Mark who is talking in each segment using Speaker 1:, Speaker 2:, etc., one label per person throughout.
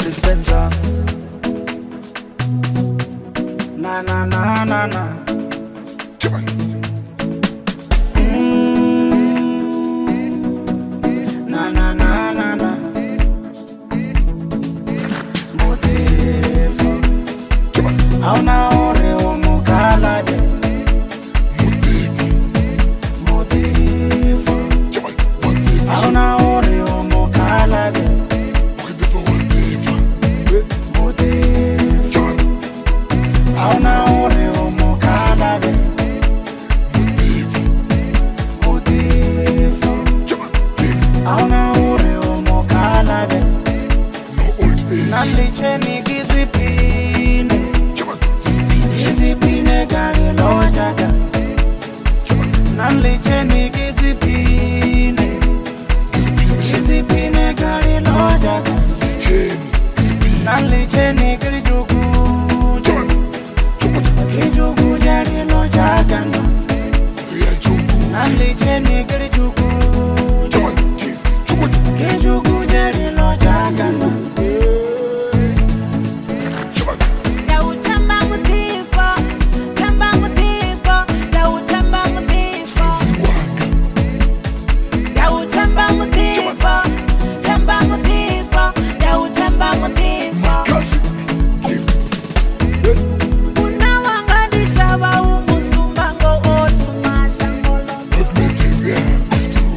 Speaker 1: dispenser. Na na na na na.
Speaker 2: Come on.
Speaker 1: Na na na na na. Motivo.
Speaker 2: Come on.
Speaker 1: Auna ore omukala de. Motivo.
Speaker 2: Come on. One day.
Speaker 1: Auna ore omukala de.
Speaker 2: Walk it for one day.
Speaker 1: Motivo.
Speaker 2: Come on.
Speaker 1: Auna ore omukala de. Motivo.
Speaker 2: Come on.
Speaker 1: Auna ore omukala de.
Speaker 2: No old age.
Speaker 1: Nalicheni gizipine.
Speaker 2: Come on. Discipline.
Speaker 1: Gizipine gari lojaga.
Speaker 2: Come on.
Speaker 1: Nalicheni gizipine.
Speaker 2: Discipline.
Speaker 1: Gizipine gari lojaga.
Speaker 2: Chain. Discipline.
Speaker 1: Nalicheni girijugu.
Speaker 2: Come on. Come on.
Speaker 1: Girijugu jari lojaga no.
Speaker 2: We are joking.
Speaker 1: Nalicheni girijugu.
Speaker 2: Come on. Come on.
Speaker 1: Girijugu jari lojaga no.
Speaker 2: Come on. Makazi. Love material is true.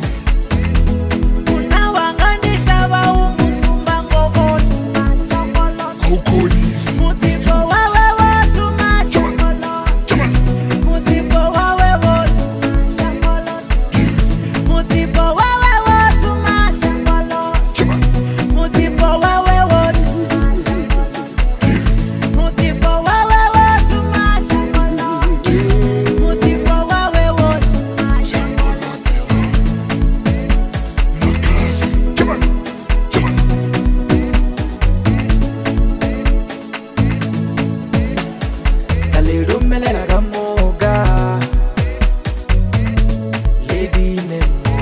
Speaker 2: How cold is it? Come on. Come on. Come on. Makazi. Come on. Come on.
Speaker 1: Kalirumela kamoga. Lady Nemo.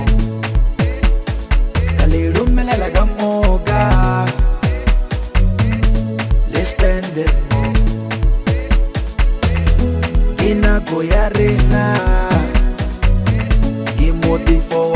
Speaker 1: Kalirumela kamoga. Let's spend it more. Ina goyarena. Imoti for